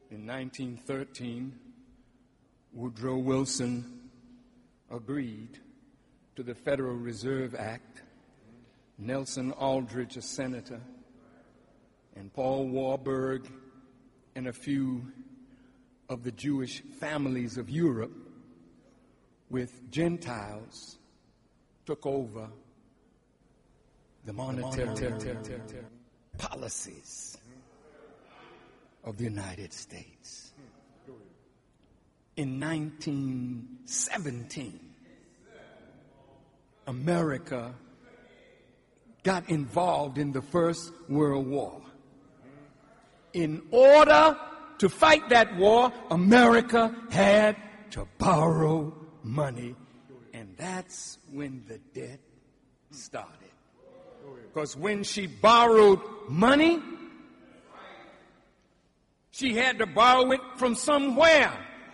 In 1913, Woodrow Wilson agreed to the Federal Reserve Act. Nelson Aldrich, a senator, and Paul Warburg and a few of the Jewish families of Europe with Gentiles took over the monetary policies of the United States. In 1917, America got involved in the First World War. In order to fight that war, America had to borrow money, and that's when the debt started. Because when she borrowed money, she had to borrow it from somewhere.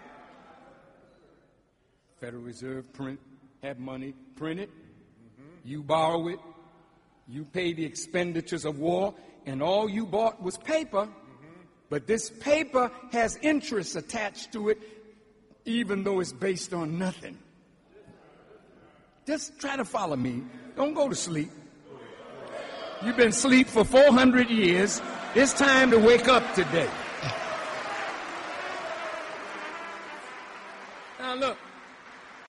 Federal Reserve had money printed. You borrow it. You pay the expenditures of war, and all you bought was paper. But this paper has interest attached to it, even though it's based on nothing. Just try to follow me. Don't go to sleep. You've been asleep for 400 years. It's time to wake up today.